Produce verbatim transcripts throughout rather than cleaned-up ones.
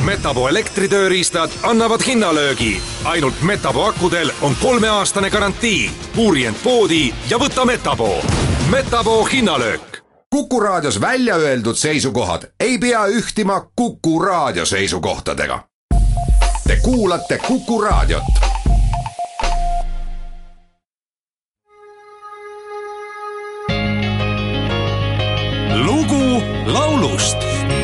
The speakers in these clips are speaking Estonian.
Metabo elektritööriistad annavad hinnalöögi. Ainult Metabo akudel on kolmeaastane garantii. Uuri end poodi ja võta Metabo. Metabo hinnalöök. Kuku raadios välja öeldud seisukohad ei pea ühtima Kuku raadio seisukohtadega. Te kuulate Kuku raadiot. Lugu laulust.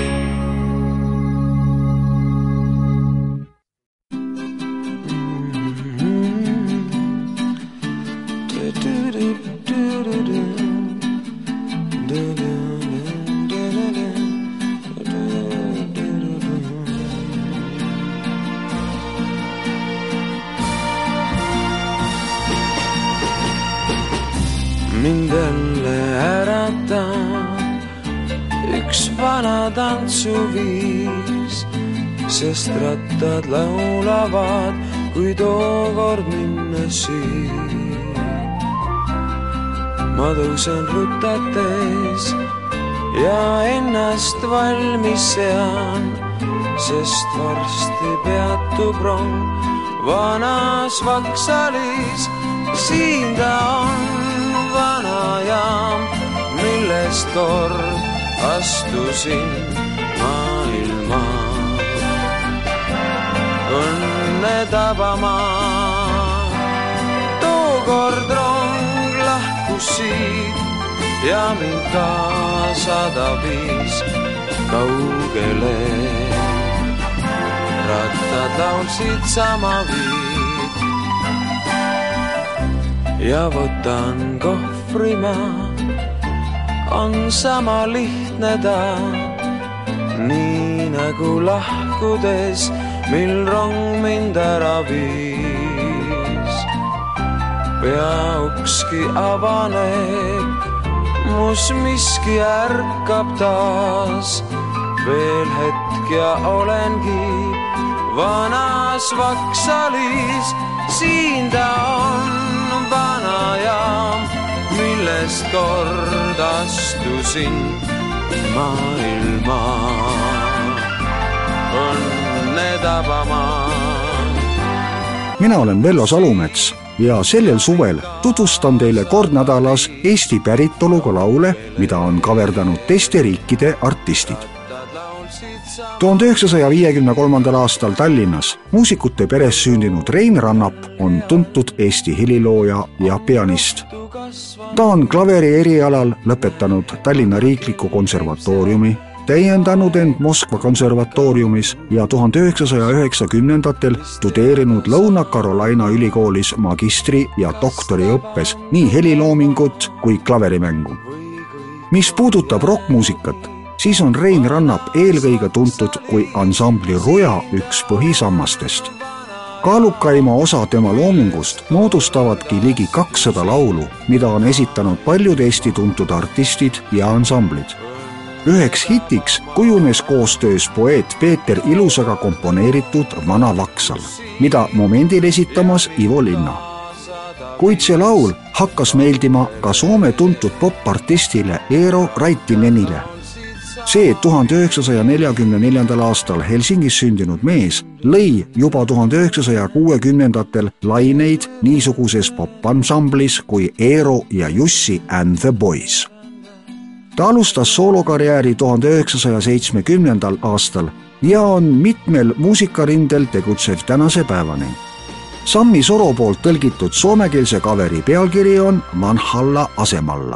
Mind jälle äratab üks vana tantsuviis, sest rattad laulavad, kui tookord minna siin. Ma tõusen rutates ja ennast valmis sean, sest varsti peatub rong vanas Vaksalis. Siin ta on vana jaam, millest kord astusin maailma. Õnne tabama tookord rong lahkus siit ja mind kaasada viis kaugele. Rattad laulsid sama viid ja võtan kohvrima. On sama lihtne ta, nii nagu lahkudes, mil rong mind ära viis. Peaukski avaneb, mus miski ärkab taas. Veel hetk ja olengi vanas Vaksalis. Siin ta on vana jaam, millest kord astusin maailma. Õnne tabama. Mina olen Vello Salumets ja sellel suvel tutvustan teile kord nädalas Eesti päritoluga laule, mida on kaverdanud teiste riikide artistid. tuhande üheksasaja viiekümne kolmandal aastal Tallinnas muusikute peres sündinud Rein Rannap on tuntud Eesti helilooja ja pianist. Ta on klaveri erialal lõpetanud Tallinna Riikliku konservatooriumi, täiendanud end Moskva konservatooriumis ja tuhande üheksasaja üheksakümnendatel studeerinud Lõuna-Carolina ülikoolis magistri ja doktori õppes nii heliloomingut kui klaverimängu. Mis puudutab rockmuusikat, siis on Rein Rannap eelkõige tuntud kui ansambli Ruja üks põhisammastest. Kaalukaima osa tema loomingust moodustavadki ligi kakssada laulu, mida on esitanud paljud Eesti tuntud artistid ja ansamblid. Üheks hitiks kujunes koostöös poeet Peeter Ilusaga komponeeritud Vana Vaksal, mida momendil esitamas Ivo Linna. Kuid see laul hakkas meeldima ka Soome tuntud popartistile Eero Raitinenile. See tuhande üheksasaja neljakümne neljandal aastal Helsingis sündinud mees lõi juba tuhande üheksasaja kuuekümnendatel laineid niisuguses popansamblis kui Eero ja Jussi and the Boys. Ta alustas soolokarjääri tuhande üheksasaja seitsmekümnendal aastal ja on mitmel muusikarindel tegutsev tänase päevani. Sammi Soro poolt tõlgitud soomekeelse kaveri pealkiri on Vanhalla asemalla.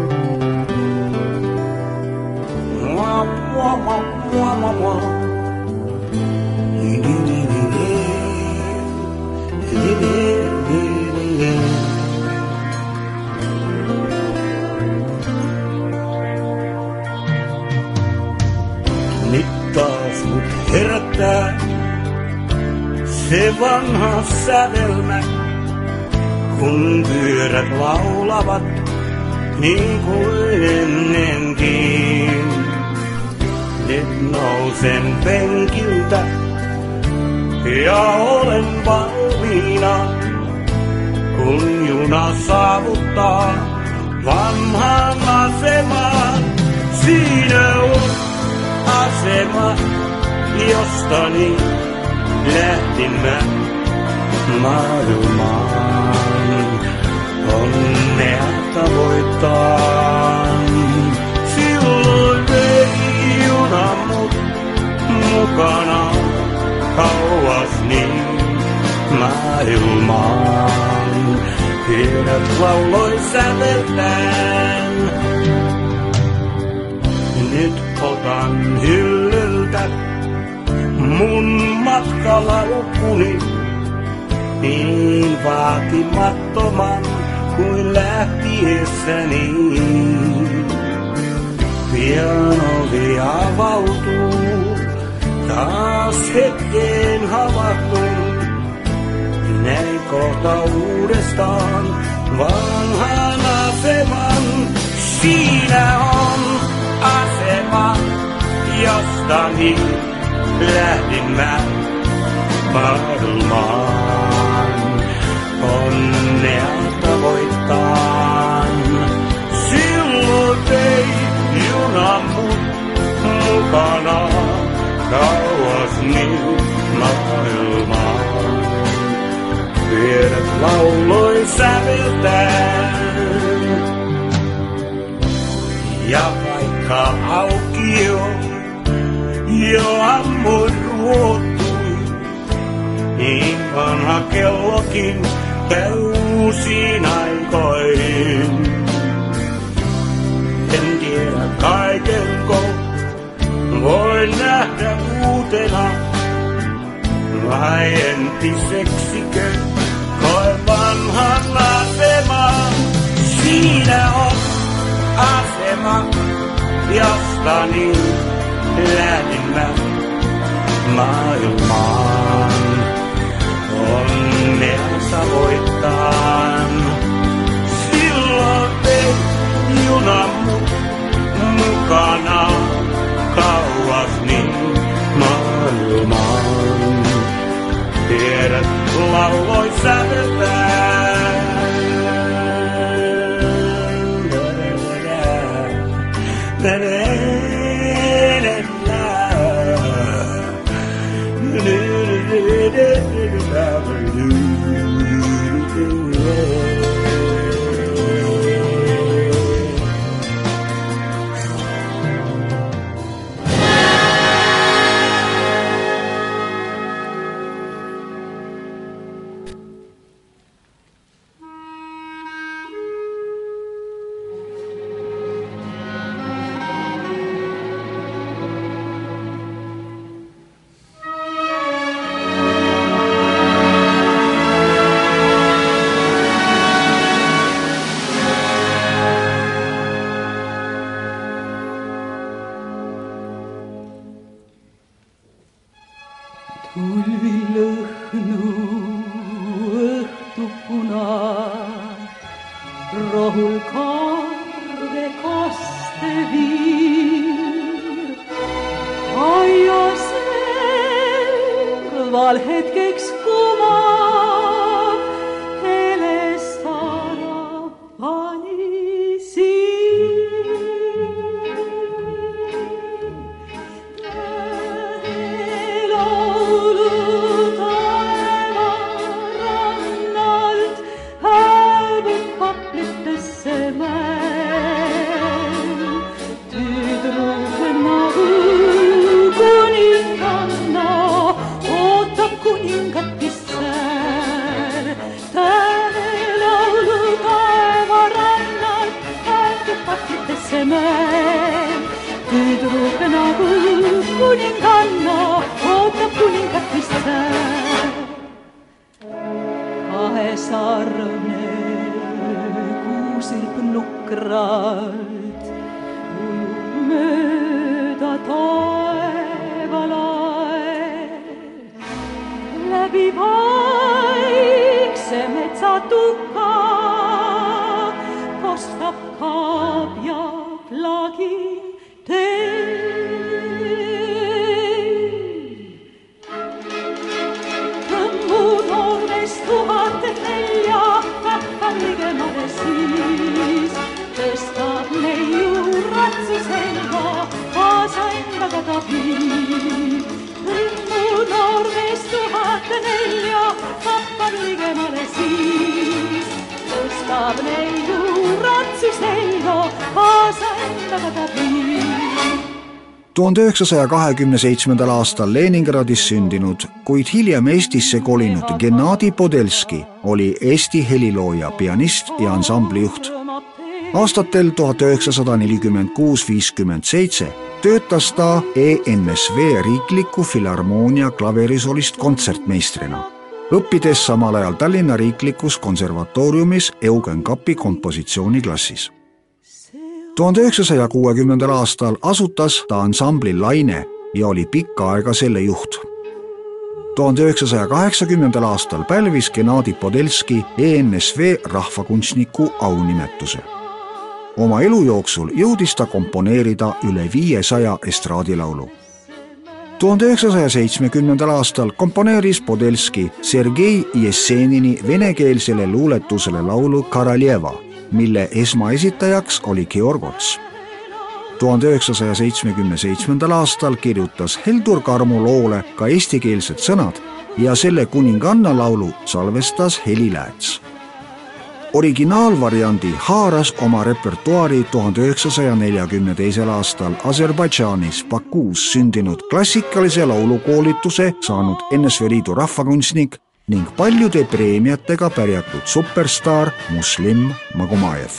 Nyt taas mut herättää se vanha sävelmä, kun pyörät laulavat niin kuin ennenkin. Nyt nousen penkiltä ja olen valmiina, kun juna saavuttaa vanhan aseman. Siinä on asema jostani lähtin mä maailmaan. Onnea tavoittaan. Silloin vei juna mut mukana kauas niin maailmaan. Pienet lauloi säveltään. Nyt otan hyllyltä mun matkalaukuni, niin vaatimattoman kuin lähtiessäni. Pian ovi avautuu, taas hetkeen havahtun. Näin kohta uudestaan vanhan aseman. Siinä on asema, jostani lähdin mä maailmaan. Onnea tavoittaan. Silloin vei juna mut mukana kauas niin maailmaan. Pienet lauloi säveltään. Ja vaikka aukio jo ammun ruottui, niin vanha kellokin käy uusiin aikoihin. En tiedä kaikenko voin nähdä uutena, vai entiseksikö koen vanhan aseman. Siinä on asema, jostani lähdin mä maailmaan. Onnea tavoittaan. Silloin vei juna mut mukana kauas niin maailmaan. Tiedät lauloi säveltään. Tulvi lõhnu õhtupuna, rohul karve kasteviir. Aia serval hetkeks kumab, helestara pani siin. Tüdruk nagu kuninganna ootab kuningat issand. Kahesarvne kuusilp nukralt ujub mööda taevalae. Läbi vaikse metsatuka kostab kaabja plagin Tõmbu noormes tuhat nelja päppa ligemale siis, tõstab neiu ratsu selga, kaasa endaga ta viib. saab neiu ratsis neiu kaasa endaga ta viib. tuhande üheksasaja kahekümne seitsmendal aastal Leningradis sündinud, kuid hiljem Eestisse kolinud Gennadi Podelski oli Eesti helilooja, pianist ja ansamblijuht. Aastatel tuhat üheksasada nelikümmend kuus viiskümmend seitse töötas ta E N S V Riikliku Filharmoonia klaverisolist kontsertmeistrina, õppides samal ajal Tallinna Riiklikus Konservatooriumis Eugen Kapi kompositsiooniklassis. tuhande üheksasaja kuuekümnendal aastal asutas ta ansambli Laine ja oli pikka aega selle juht. tuhande üheksasaja kaheksakümnendal aastal pälvis Gennadi Podelski E N S V rahvakunstniku aunimetuse. Oma elu jooksul jõudis ta komponeerida üle viiesaja estraadilaulu. tuhande üheksasaja seitsmekümnendal aastal komponeeris Podelski Sergei Jessenini venekeelsele luuletusele laulu Karaljeva, mille esmaesitajaks oli Georg Ots. tuhande üheksasaja seitsmekümne seitsmendal aastal kirjutas Heldur Karmo loole ka eestikeelsed sõnad ja selle kuninganna laulu salvestas Heli Lääts. Originaalvariandi haaras oma repertuaari tuhande üheksasaja neljakümne teisel aastal Aserbaidžaanis Bakuus sündinud klassikalise laulukoolituse saanud N S V Liidu rahvakunstnik ning paljude preemiatega pärjatud superstaar Muslim Magomajev.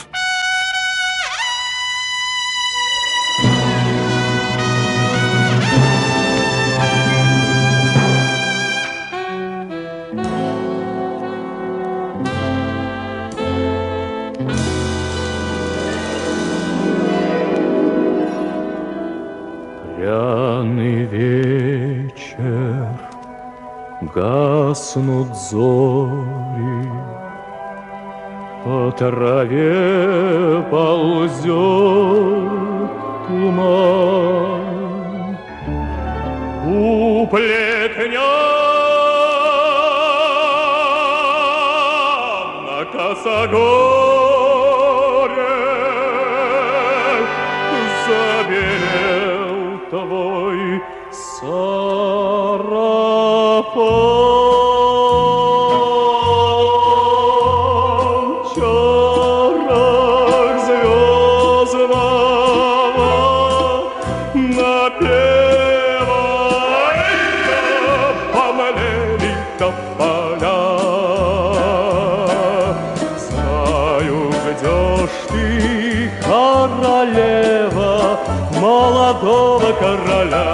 Пряный вечер, гаснут зори, по траве ползет туман, у плетня на косогоре забелел твой сарафан. Чарах звездного напевай, помлели тополя. Знаю, ждешь ты королева молодого короля.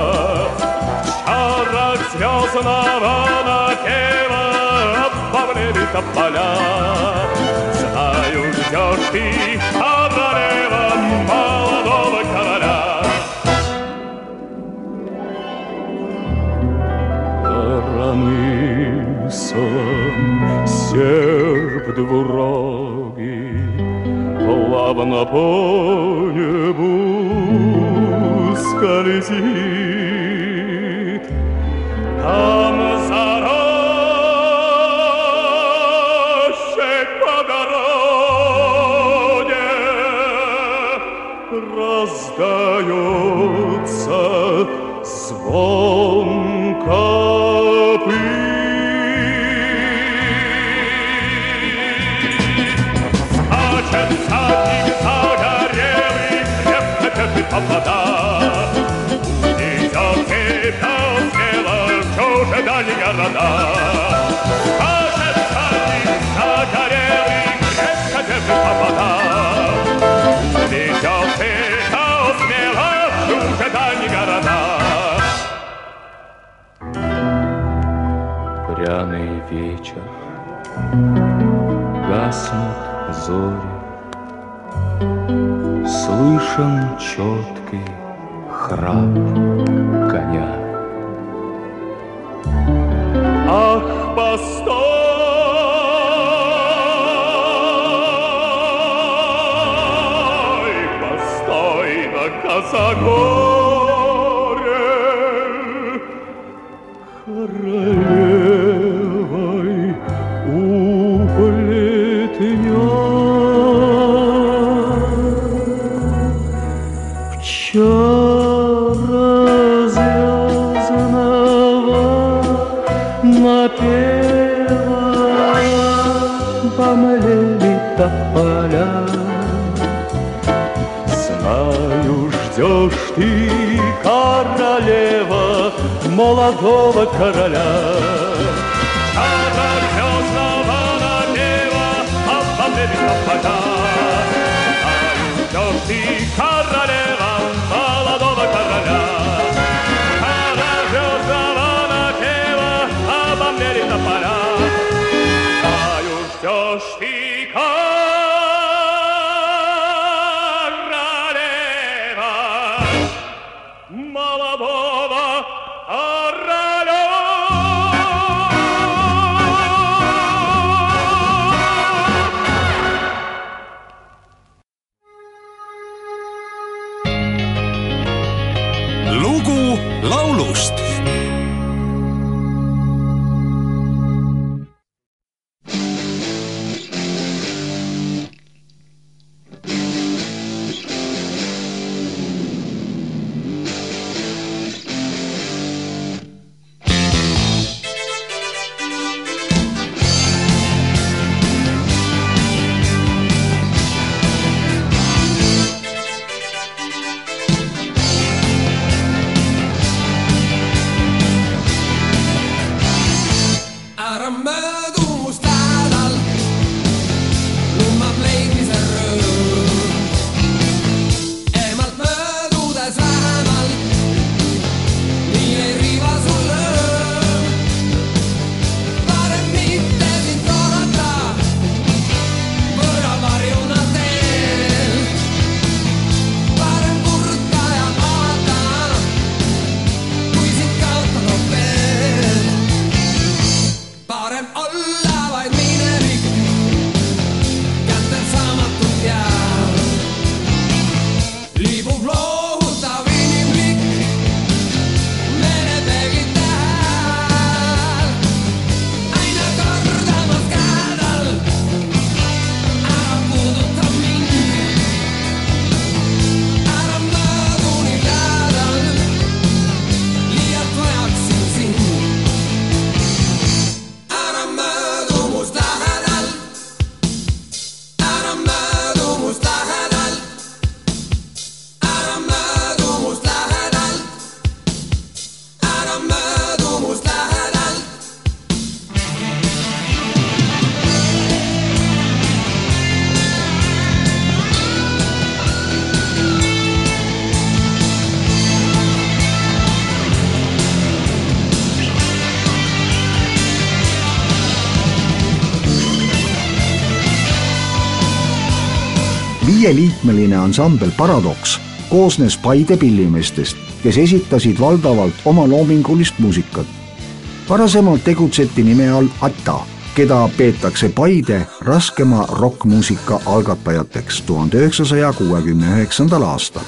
Чарах звездного напева помлели тополя. Знаю, ждешь ты королева молодого короля. Коромыслом серп двурогий плавно по небу скользит. Там за рощей по дороге раздается звон копыт. Скачет всадник загорелый, крепко держит повода. Идет тебя смело в чужие дальние города. Скачет всадник загорелый, крепко держит повода. Идет тебя смело в чужие дальние города. Пряный вечер, гаснут зори, слышен четкий храп коня. Ах, постой, постой на косогоре, королевой у плетня. В чара звездного напева помлели тополя. Знаю, ждешь ты, королева, молодого короля. Шара звездного напева, обвалили тополя. Знаю, ждешь ты, королева, молодого короля. Шара звездного напева, обвалили тополя. Знаю, ждешь ты, королева, молодого короля. lugu laulust. Viieliikmeline ansambel Paradoks koosnes Paide pillimeestest, kes esitasid valdavalt oma loomingulist muusikat. Varasemalt tegutseti nime all Atta, keda peetakse Paide raskema rockmuusika algatajateks tuhande üheksasaja kuuekümne üheksandal aastal.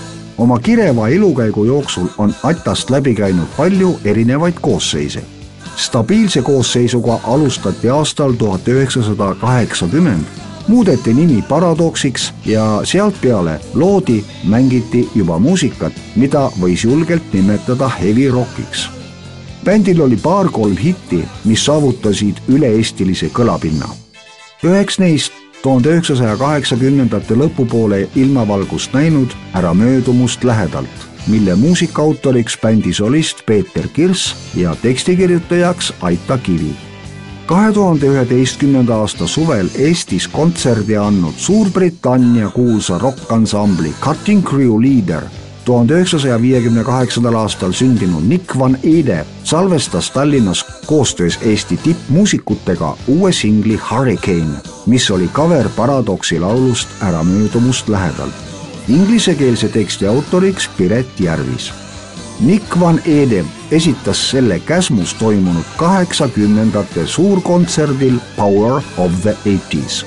Oma kireva elukäigu jooksul on Attast läbi käinud palju erinevaid koosseise. Stabiilse koosseisuga alustati aastal tuhat üheksasada kaheksakümmend, muudeti nimi Paradoksiks ja sealt peale loodi, mängiti juba muusikat, mida võis julgelt nimetada heavy rockiks. Bändil oli paar-kolm hitti, mis saavutasid üle-eestilise kõlapinna. Üheks neist tuhande üheksasaja kaheksakümnendate lõpupoole ilmavalgust näinud Ära möödumust lähedalt, mille muusikaautoriks bändi solist Peeter Kirss ja tekstikirjutajaks Aita Kivi. kahe tuhande üheteistkümnenda aasta suvel Eestis kontserdi andnud Suurbritannia kuulsa rockansambli Cutting Crew liider, tuhande üheksasaja viiekümne kaheksandal aastal sündinud Nick Van Ede salvestas Tallinnas koostöös Eesti tippmuusikutega uue singli Hurricane, mis oli cover Paradoksi laulust Ära möödumust lähedalt. Inglisekeelse teksti autoriks Piret Järvis. Nick Van Ede esitas selle Käsmus toimunud kaheksakümnendate suurkontserdil Power of the eighties.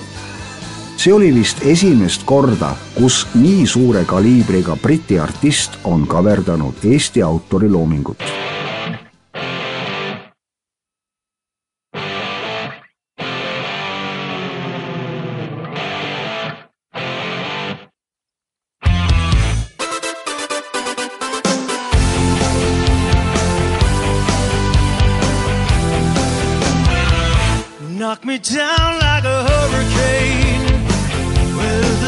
See oli vist esimest korda, kus nii suure kaliibriga briti artist on kaverdanud Eesti autori loomingut. Knock me down like a hurricane,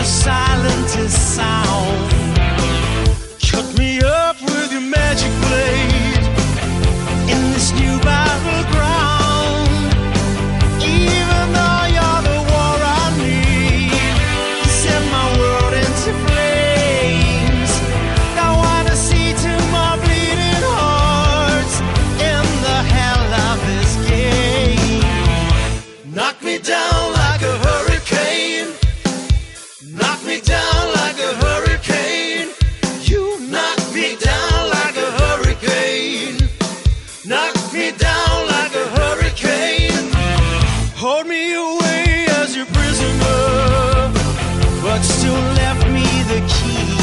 the silentest sound. Cut me up with your magic blade in this new battleground. Even though you're the war I need, you set my world into flames. Don't wanna see two more bleeding hearts in the hell of this game. Knock me down like a hurricane. Knock me down like a hurricane. You knock me down like a hurricane. Knock me down like a hurricane. Hold me away as your prisoner, but still left me the key.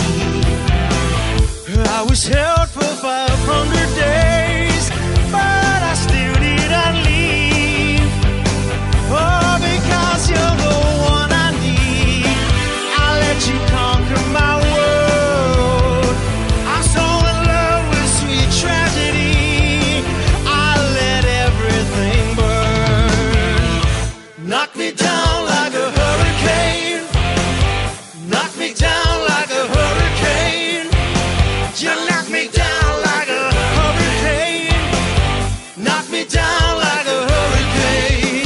I was held for five hundred days, but I still didn't leave. Oh, because you're the one I need. I let you conquer my world. I'm so in love with sweet tragedy. I let everything burn. Knock me down like a hurricane. Knock me down like a hurricane. You knock me down like a hurricane. Knock me down like a hurricane.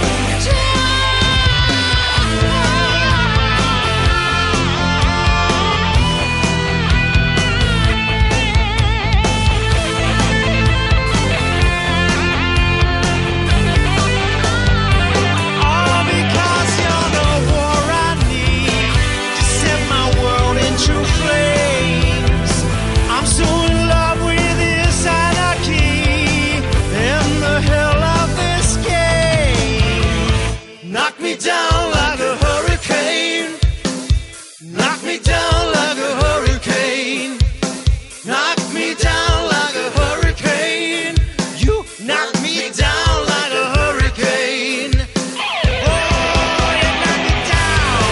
All because you're the war I need to set my world into flames. I'm so in love with this anarchy and the hell of this game. Knock me down like a hurricane. Knock me down like a hurricane. Knock me down like a hurricane. You knock me down like a hurricane. Oh, you knock me down.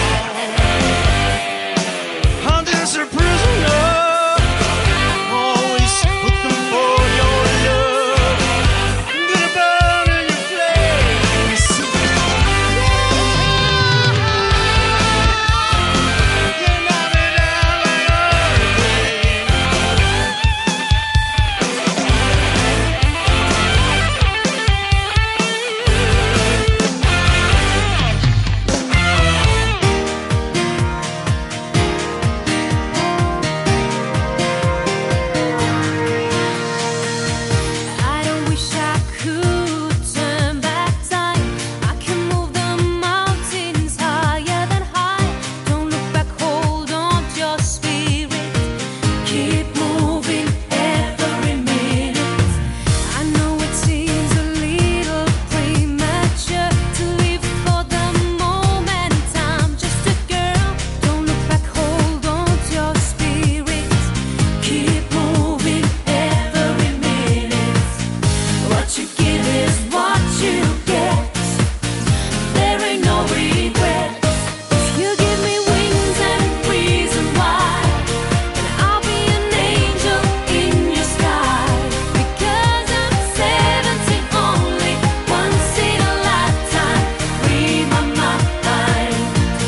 I'm just a prisoner. Always put them for your love. Gonna burn in your flames. You knock me down like a hurricane. I don't wish I could turn back time. I can move the mountains higher than high. Don't look back, hold on to your spirit. Keep moving every minute. I know it seems a little premature to live for the moment. I'm just a girl. Don't look back, hold on to your spirit. Keep moving every minute. What you give is what you get. There ain't no regrets. If you give me wings and reason why, then I'll be an angel in your sky. Because I'm seventeen only once in a lifetime. Read my mind.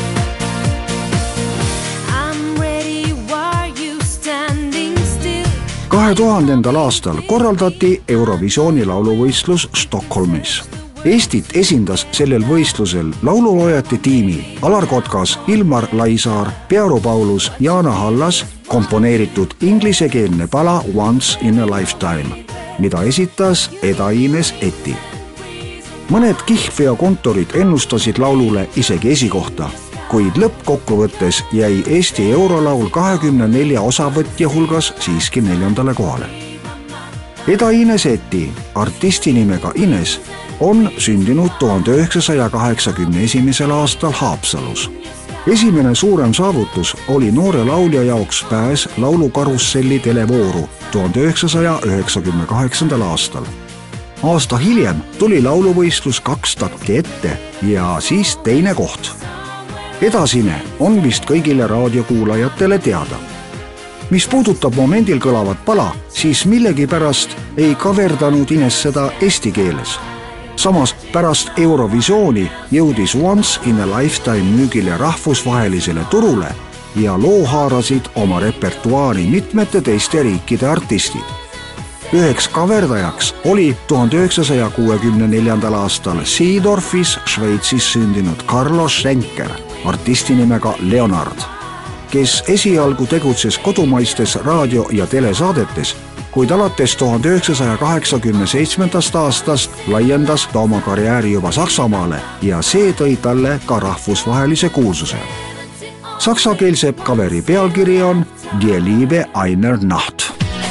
I'm ready, why are you standing still? kahe tuhandendal aastal korraldati Eurovisiooni lauluvõistlus Stockholmis. Eestit esindas sellel võistlusel laululoojate tiimi Alar Kotkas, Ilmar Laisaar, Pearu Paulus, Jaana Hallas komponeeritud inglisekeelne pala Once in a Lifetime, mida esitas Eda-Ines Eti. Mõned kihlveokontorid ennustasid laulule isegi esikohta, kuid lõppkokkuvõttes jäi Eesti eurolaul kahekümne nelja osavõtja hulgas siiski neljandale kohale. Eda-Ines Eti, artisti nimega Ines, on sündinud tuhande üheksasaja kaheksakümne esimesel aastal Haapsalus. Esimene suurem saavutus oli noore laulja jaoks pääs laulukarusselli televooru tuhande üheksasaja üheksakümne kaheksandal aastal. Aasta hiljem tuli lauluvõistlus kaks takki ette ja siis teine koht. Edasine on vist kõigile raadiokuulajatele teada. Mis puudutab momendil kõlavat pala, siis millegipärast ei kaverdanud Ines seda eesti keeles. samas pärast Eurovisiooni jõudis Once in a Lifetime müügile rahvusvahelisele turule ja loo haarasid oma repertuaari mitmete teiste riikide artistid. Üheks kaverdajaks oli tuhande üheksasaja kuuekümne neljandal aastal Seedorfis Šveitsis sündinud Carlos Schenker artisti nimega Leonard, kes esialgu tegutses kodumaistes raadio- ja telesaadetes, kuid alates tuhande üheksasaja kaheksakümne seitsmendast aastast laiendas ta oma karjääri juba Saksamaale ja see tõi talle ka rahvusvahelise kuulsuse. Saksakeelse kaveri pealkiri on Die Liebe einer Nacht.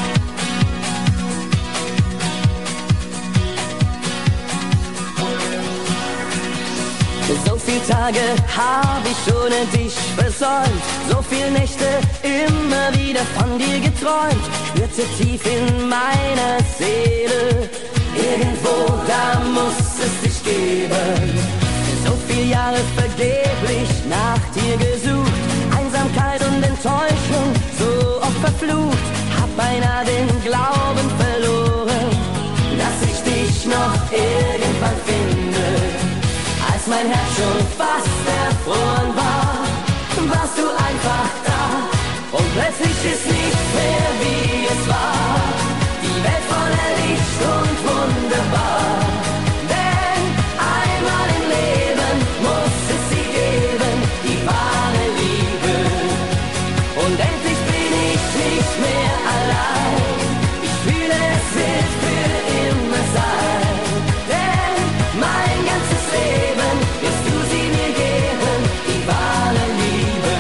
So viel Tage hab ich ohne dich versäumt, so viel Nächte immer wieder von dir geträumt, spürte tief in meiner Seele, irgendwo da muss es dich geben. So viel Jahre vergeblich nach dir gesucht, Einsamkeit und Enttäuschung so oft verflucht, hab beinahe den Glauben verloren, dass ich dich noch irgendwann finde. Als mein Herz schon fast erfroren war, warst du einfach da. Und plötzlich ist nicht mehr wie es war. Die Welt voller Licht und wunderbar. Denn einmal im Leben muss es sie geben, die wahre Liebe. Und endlich bin ich nicht mehr allein. Ich fühle, es wird für immer sein. Denn mein ganzes Leben wirst du sie mir geben, die wahre Liebe.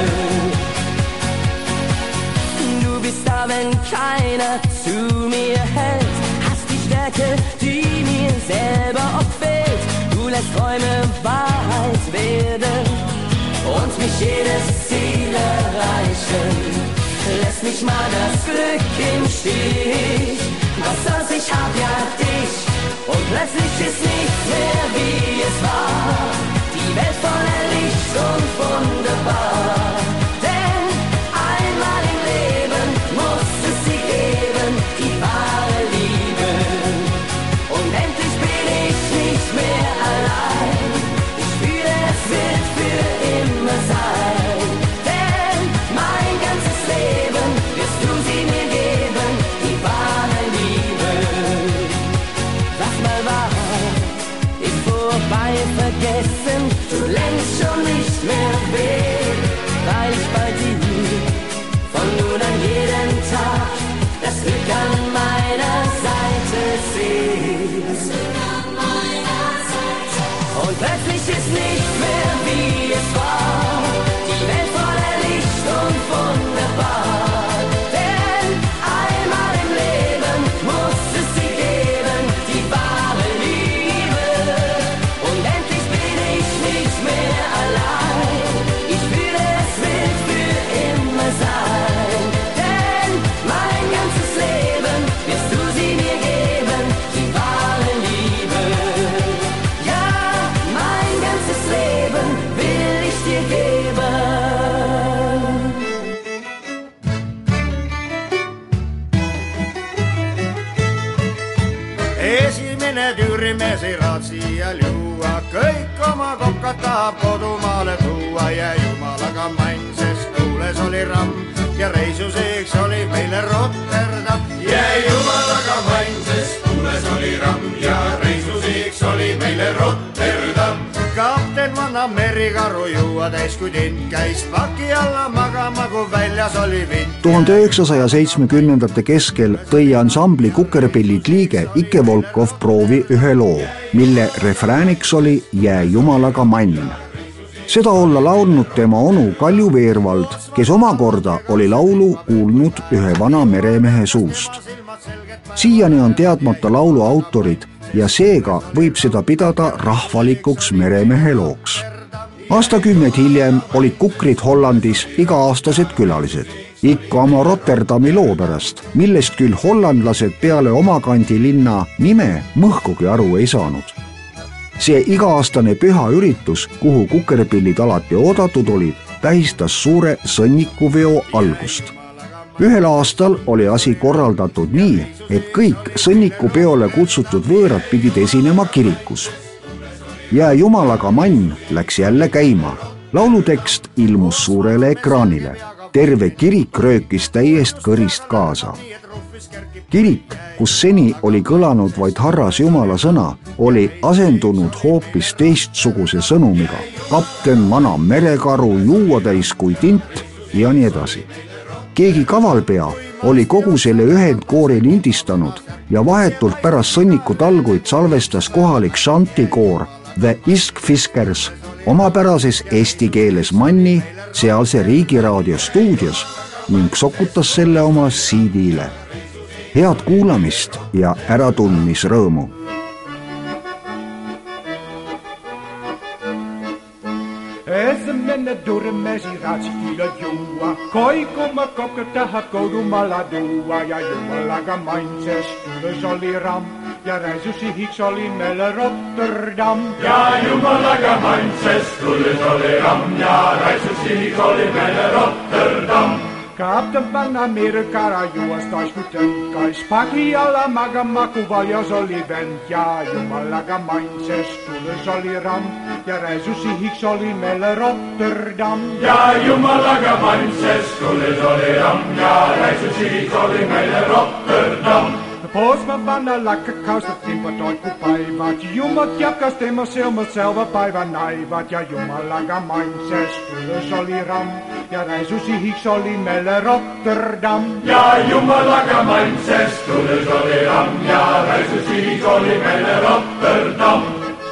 Du bist da, wenn keiner zu mir hält, hast die Stärke, die mir selber oft fehlt. Du lässt Träume Wahrheit werden und mich jedes Ziel erreichen. Lässt mich mal das Glück im Stich, was sonst ich hab ja dich. Und plötzlich ist nicht mehr wie es war, die Welt voller Licht und wunderbar. Denn einmal im Leben muss es sie geben, die wahre Liebe. Und endlich bin ich nicht mehr allein, ich fühle, es wird für immer sein. Denn mein ganzes Leben wirst du sie mir geben, die wahre Liebe. Was mal war, ist vorbei, vergessen, du längst schon nicht mehr weg, weil ich bei dir von nun an jeden Tag das Glück an meiner Seite sehe. Und plötzlich ist nicht mehr wie es war, die Welt voller Licht und wunderbar. Denn einmal im Leben muss es sie geben, die wahre Liebe. Und endlich bin ich nicht mehr allein, ich fühle, es wird für immer sein. Denn mein ganzes Leben wirst du sie mir geben, die wahre Liebe. Ja, mein ganzes Leben will ich dir geben. Esimene tüürimees ei raatsi ja juua, kõik oma kokad tahab kodumaale tuua ja jumalaga mann, sest tuules oli ramm ja reisuseks oli meile Rotterdam. Ja jumalaga mann, sest tuules oli ramm ja reisuseks oli meile Rotterdam. Kapten vanna merikaru juua täis, kui tind käis paki alla magama, kui väljas oli vind. tuhande üheksasaja seitsmekümnendate keskel tõi ansambli Kukerpillid liige Ike Volkov proovi ühe loo, mille refrääniks oli Jää jumalaga mann. Seda olla laulnud tema onu Kalju Veervald, kes omakorda oli laulu kuulnud ühe vana meremehe suust. Siiani on teadmata laulu autorid ja seega võib seda pidada rahvalikuks meremehe looks. Aastakümneid hiljem olid Kukrid Hollandis iga-aastased külalised, ikka oma Rotterdami loo pärast, millest küll hollandlased peale omakandi linna nime mõhkugi aru ei saanud. See iga-aastane püha üritus, kuhu Kukerpillid alati oodatud olid, tähistas suure sõnnikuveo algust. ühel aastal oli asi korraldatud nii, et kõik sõnnikupeole kutsutud võõrad pidid esinema kirikus. Jää jumalaga mann läks jälle käima. Laulutekst ilmus suurele ekraanile. Terve kirik röökis täiest kõrist kaasa. Kirik, kus seni oli kõlanud vaid harras jumala sõna, oli asendunud hoopis teistsuguse sõnumiga. Kapten, vana merekaru, juua täis kui tint ja nii edasi. Keegi kavalpea oli kogu selle ühendkoori lindistanud ja vahetult pärast sõnniku talguid salvestas kohalik šantikoor The Iskfiskers omapärases eesti keeles manni sealse riigiraadio stuudios ning sokutas selle oma C D-le. Head kuulamist ja äratundmisrõõmu! Mennä durmesi ratsikilla juua. Koikuma kokka tahab koudumalla duua. Ja jumalaga mainses tules oli ram. Ja reisusihiksi oli meille Rotterdam. Ja jumalaga mainses tules oli ram. Ja reisusihiksi oli meille Rotterdam. Kapten van Amerikara juostais ku tönkkais. Paki alla maga maku valjas oli vent. Ja jumalaga mainses tules oli ram. Ja reisusihiksi oli meille Rotterdam. Ja jumalaga mainses tules oli ram. Ja reisusihiksi oli meille Rotterdam. Postman van de lakkerkous, dat timpert ooit kupaivat. Jumat jatkas tema silma selva päivän naivat. Ja jumalaga mainses tules oli ram. Ja reisusihiksi oli meille Rotterdam. Ja jumalaga mainses tules oli ram. Ja reisusihiksi oli meille Rotterdam.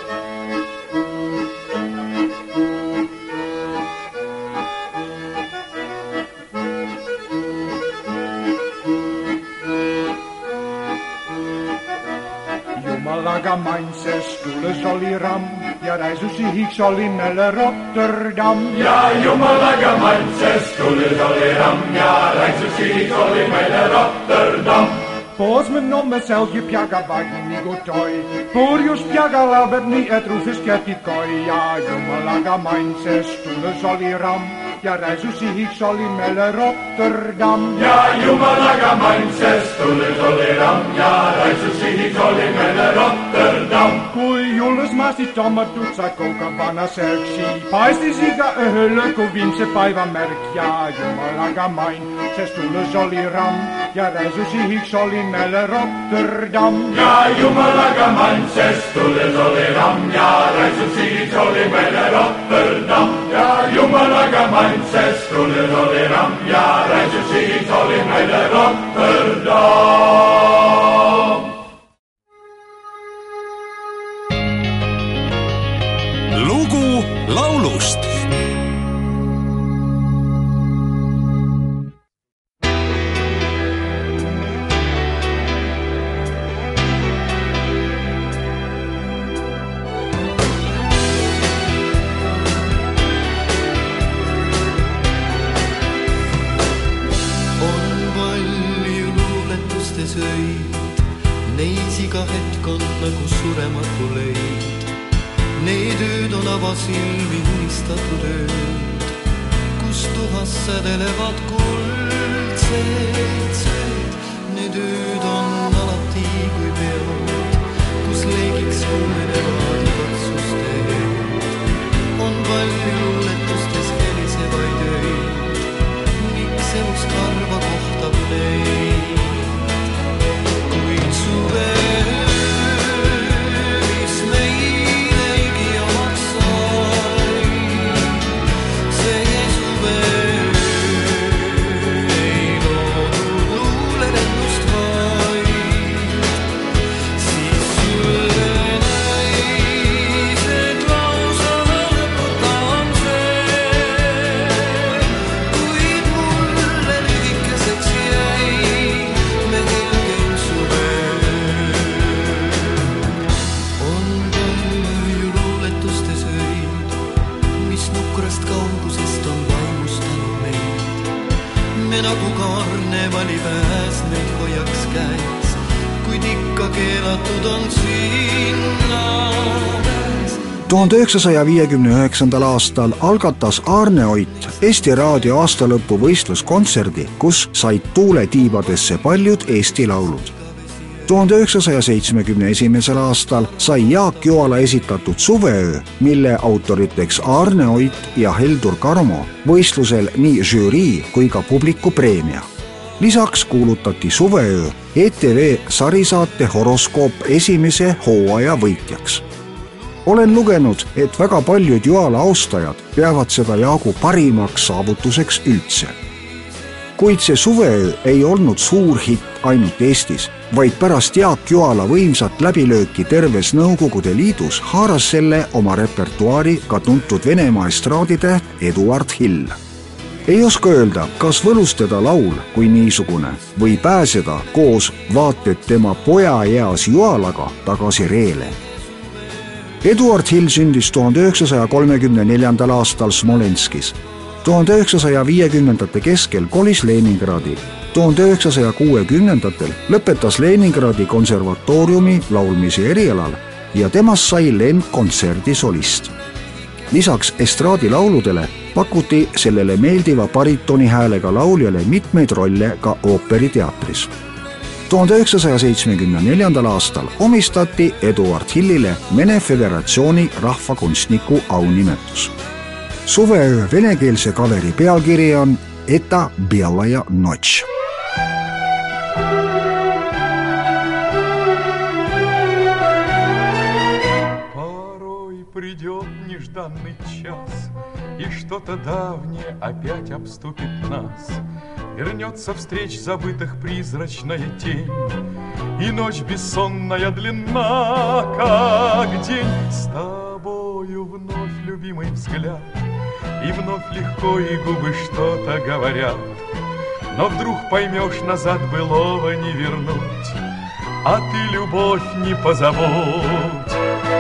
Jumalaga mainses tules oli ram. Ja reisusihiksi oli meille Rotterdam. Ja jumalaga mainses tules oli ram. Ja reisusihiksi oli meille Rotterdam. Postman om mezelf je pjaga vagni ni gotoi. Purjus pjaga labet ni et rufis kerti koi. Ja jumalaga mainses tules oli ram. Ja reisusihiksi oli meille Rotterdam. Ja jumalaga mainses tules oli ram. Ja reisusihiksi oli meille Rotterdam. Kui julles maasti tommatut sai koukavana selksi. Paisti siga öhölle ku viimse päivän merk. Ja jumalaga mainses tules oli ram. Ja reisusihiksi oli meille Rotterdam. Ja jumalaga mainses tules oli ram. Ja reisusihiksi oli meille Rotterdam. Ja jumalaga mainses tules oli ram. Ja reisusihiksi oli meille Rotterdam. Lugu laulust. Neis iga hetk on nagu surematu leid. Need ööd on avasilmi unistatud ööd, kus tuhas sädelevad kuldsed sööd. Need ööd on alati kui peod, kus leegiks kuumenevad igatsuste ööd. On palju luuletustes helisevaid ööid, miks elus karva kohtab neid. Nagu karnevali pääs meid hoiaks käes, kuid ikka keelatud on sinna pääs. tuhande üheksasaja viiekümne üheksandal aastal algatas Arne Oit Eesti Raadio aastalõpu võistluskontserdi, kus said tuule tiibadesse paljud Eesti laulud. tuhande üheksasaja seitsmekümne esimesel aastal sai Jaak Joala esitatud Suveöö, mille autoriteks Arne Oit ja Heldur Karmo, võistlusel nii žüürii kui ka publiku preemia. Lisaks kuulutati Suveöö E T V sarisaate Horoskoop esimese hooaja võitjaks. Olen lugenud, et väga paljud Joala austajad peavad seda Jaagu parimaks saavutuseks üldse. Kuid see Suveöö ei olnud suur hitt ainult Eestis, vaid pärast Jaak Joala võimsat läbilööki terves Nõukogude Liidus haaras selle oma repertuaari ka tuntud Venemaa estraaditäht Eduard Hill. Ei oska öelda, kas võlustada laul kui niisugune või pääseda koos vaated tema poja eas Joalaga tagasi reele. Eduard Hill sündis tuhande üheksasaja kolmekümne neljandal aastal Smolenskis. tuhande üheksasaja viiekümnendate keskel kolis Leningradi. tuhande üheksasaja kuuekümnendatel lõpetas Leningradi konservatooriumi laulmise erialal ja temast sai lendkontserdi solist. Lisaks estraadilauludele pakuti sellele meeldiva baritoni häälega lauljale mitmeid rolle ka ooperiteatris. tuhande üheksasaja seitsmekümne neljandal aastal omistati Eduard Hillile Vene Föderatsiooni rahvakunstniku aunimetus. Suveöö venekeelse kaveri pealkiri on Eta Belaya Noč. Порой придет нежданный час, и что-то давнее опять обступит нас. Вернется встреч забытых призрачная тень, и ночь бессонная длинна, как день. С тобою вновь любимый взгляд, и вновь легко и губы что-то говорят. Но вдруг поймешь, назад былого не вернуть, а ты любовь не позабудь.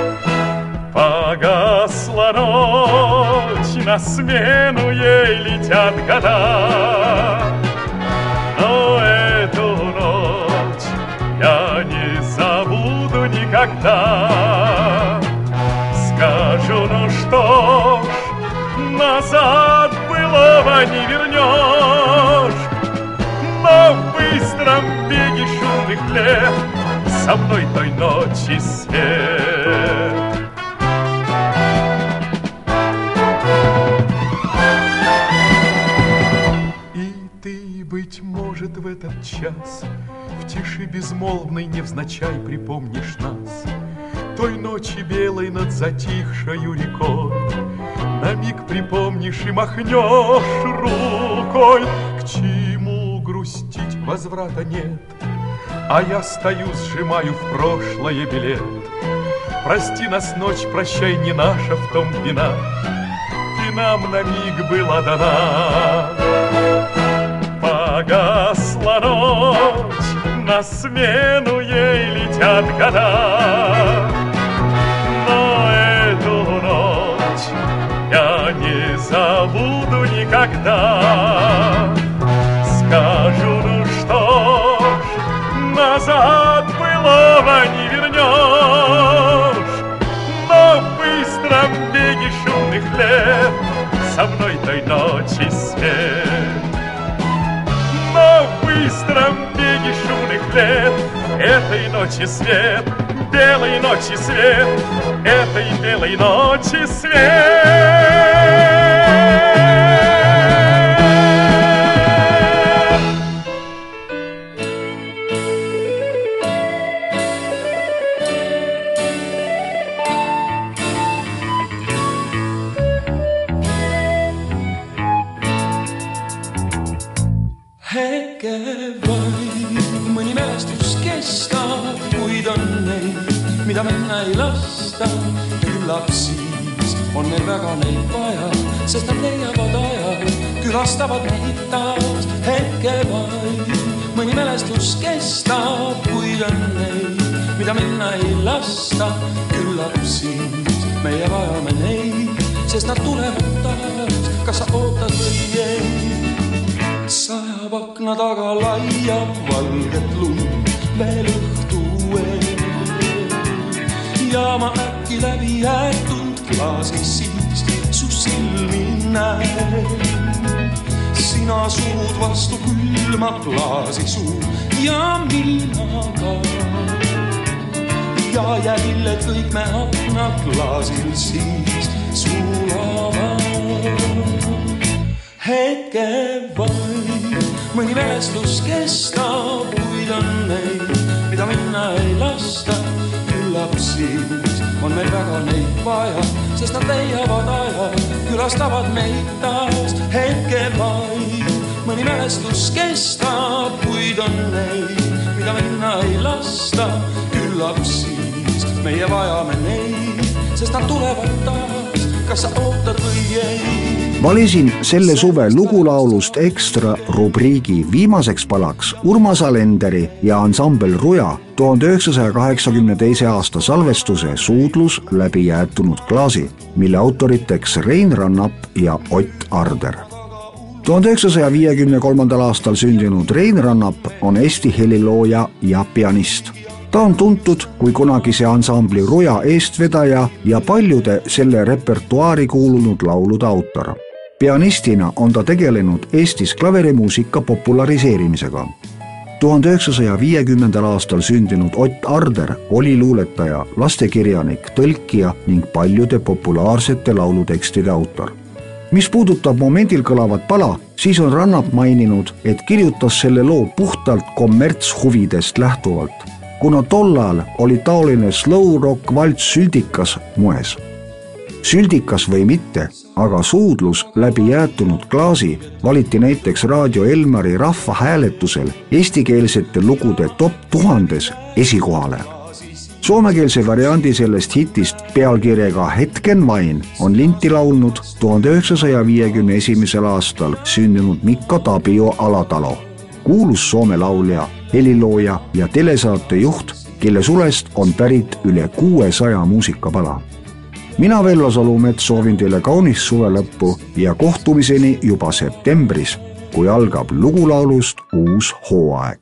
Погасла ночь, на смену ей летят года, но эту ночь я не забуду никогда. Скажу, ну что ж, назад былого не вернешь, но в быстром беге шумных лет со мной той ночи свет. Быть может, в этот час в тиши безмолвной невзначай припомнишь нас, той ночи белой над затихшою рекой. На миг припомнишь и махнешь рукой. К чему грустить, возврата нет, а я стою, сжимаю в прошлое билет. Прости нас, ночь, прощай, не наша в том вина, ты нам на миг была дана. Погасла ночь, на смену ей летят года, но эту ночь я не забуду никогда. Скажу, ну что ж, назад былого не вернешь, но в быстром беге шумных лет со мной той ночи свет. Но в быстром беге шумных лет этой ночи свет, белой ночи свет, этой белой ночи свет. Hetke vaid mõni mälestus kestab, kuid on neid, mida minna ei lasta. Küllap siis on neil väga neid vaja, sest nad leiavad aja, külastavad neid taas. Hetke vaid mõni mälestus kestab, kuid on neid, mida minna ei lasta. Küllap siis meie vajame neid, sest nad tulevad taas, kas sa ootad või ei. Sajab akna taga laia valget lund veel õhtu eel ja ma äkki läbi äätund klaasis, siis su silmi näen. Sina suud vastu külma klaasi suu ja mina ka. Ja jäljed kõik me anna klaasil siis sulava. Hetke vaid, mõni mälestus kestab, kuid on neid, mida minna ei lasta. Küllap siis on meil väga neid vaja, sest nad leiavad aja, külastavad meid taas. Hetke vaid, mõni mälestus kestab, kuid on neid, mida minna ei lasta. Küllap siis meie vajame neid, sest nad tulevad taas, kas sa ootad või ei. Valisin selle suve lugulaulust ekstra rubriigi viimaseks palaks Urmas Alenderi ja ansambel Ruja tuhande üheksasaja kaheksakümne teise aasta salvestuse Suudlus läbi jäätunud klaasi, mille autoriteks Rein Rannap ja Ott Arder. tuhande üheksasaja viiekümne kolmandal aastal sündinud Rein Rannap on Eesti helilooja ja pianist. Ta on tuntud kui kunagise ansambli Ruja eestvedaja ja paljude selle repertuaari kuulunud laulude autor. Pianistina on ta tegelenud Eestis klaverimuusika populariseerimisega. tuhande üheksasaja viiekümnendal aastal sündinud Ott Arder oli luuletaja, lastekirjanik, tõlkija ning paljude populaarsete laulutekstide autor. Mis puudutab momendil kõlavat pala, siis on Rannap maininud, et kirjutas selle loo puhtalt kommertshuvidest lähtuvalt, kuna tollal oli taoline slow rock valts süldikas moes. Süldikas või mitte, aga Suudlus läbi jäätunud klaasi valiti näiteks Raadio Elmari rahvahääletusel eestikeelsete lugude top tuhandes esikohale. Soomekeelse variandi sellest hitist pealkirjaga Hetken vain on linti laulnud tuhande üheksasaja viiekümne esimesel aastal sündinud Mikko Tapio Alatalo, kuulus Soome laulja, helilooja ja telesaate juht, kelle sulest on pärit üle kuuesaja muusikapala. Mina Vello Salumets soovin teile kaunist suve lõppu ja kohtumiseni juba septembris, kui algab lugulaulust uus hooaeg.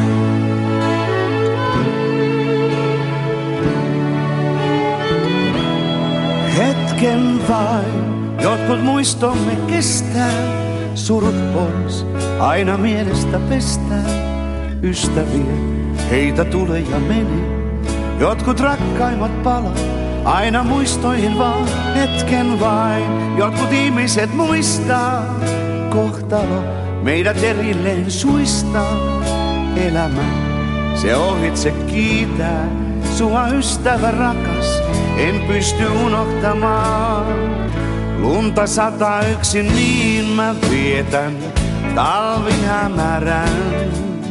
Hetken vain, jotkut muistomme kestää, surut pois, aina mielestä pestää. Ystäviä, heitä tulee ja meni, jotkut rakkaimmat palaa. Aina muistoihin vaan, hetken vain, jotkut ihmiset muistaa. Kohtalo meidät erilleen suistaa. Elämä, se ohitse kiitää. Sua ystävä rakas, en pysty unohtamaan. Lunta sataa yksin, niin mä vietän talvin hämärän.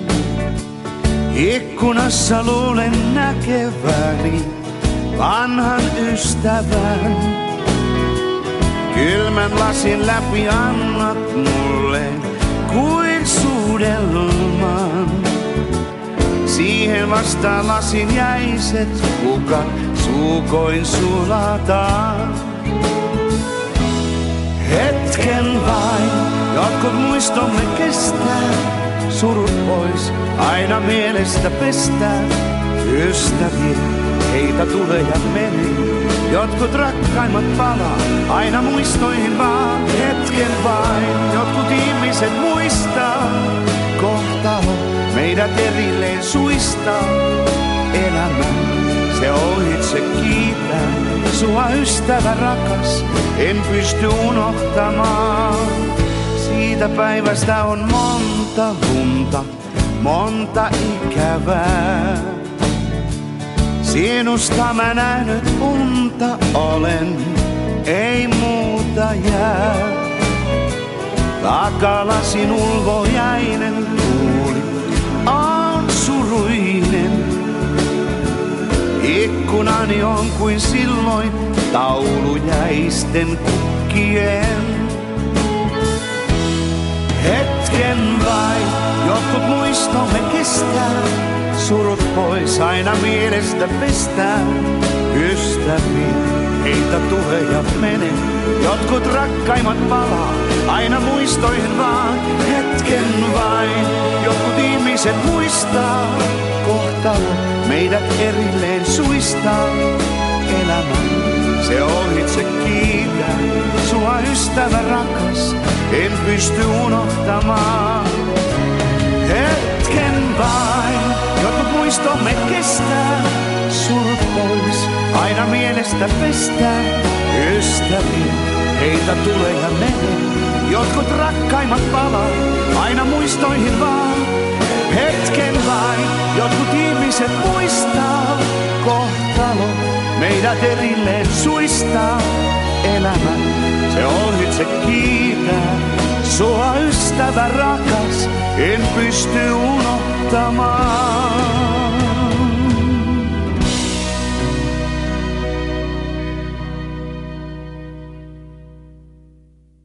Ikkunassa luulen näkeväni vanhan ystävän. Kylmän lasin läpi annat mulle kuin suudelman. Siihen vastaan lasin jäiset kukat suukoin sulataan. Hetken vain, jotkut muistomme kestää. Surut pois, aina mielestä pestää. Ystäviä, heitä tulee ja meni. Jotkut rakkaimmat palaa, aina muistoihin vaan. Hetken vain, jotkut ihmiset muistaa. Kohtalo meidät erilleen suistaa. Elämä, se ohitse kiitää. Sua ystävä rakas, en pysty unohtamaan. Siitä päivästä on monta lunta, monta ikävää. Sinusta mä nähnyt unta olen, ei muuta jää. Takalasin ulvojainen tuuli on suruinen. Ikkunani on kuin silloin taulujäisten kukkien. Hetken vain, jotkut muistomme kestää. Surut pois, aina mielestä pestää. Ystäviä, heitä tulee ja mene. Jotkut rakkaimmat palaa, aina muistoihin vaan. Hetken vain, jotkut ihmiset muistaa. Kohtalo meidät erilleen suistaa. Elämä, se se ohitse kiitää. Sua ystävä rakas, en pysty unohtamaan. Hetken vain, jotkut muistomme kestää. Surut pois, aina mielestä pestää. Ystäviä, heitä tulee ja menee. Jotkut rakkaimmat palaa, aina muistoihin vaan. Hetken vain, jotkut ihmiset muistaa. Kohtalo meidät erilleen suistaa. Elämä, se ohitse kiitää. Sua ystävä rakas, en pysty unohtamaan.